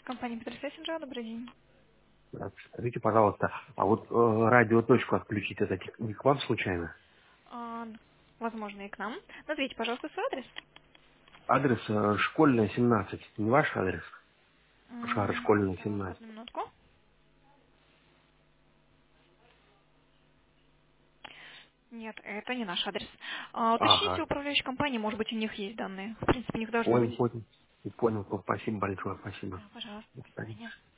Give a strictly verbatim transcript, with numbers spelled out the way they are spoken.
Компания Петерсессенджа, добрый день. Да, скажите, пожалуйста, а вот э, радиоточку отключить, это не к вам случайно? А, возможно, и к нам. Назовите, пожалуйста, свой адрес. Адрес э, школьная, семнадцать. Не ваш адрес? Шар М, школьная, Так, семнадцать. одну минутку. Нет, это не наш адрес. А, уточните Ага, управляющей компании, может быть, у них есть данные. В принципе, у них должны понял, быть. понял. Понял, спасибо большое, спасибо. Да, пожалуйста, До до свидания. свидания.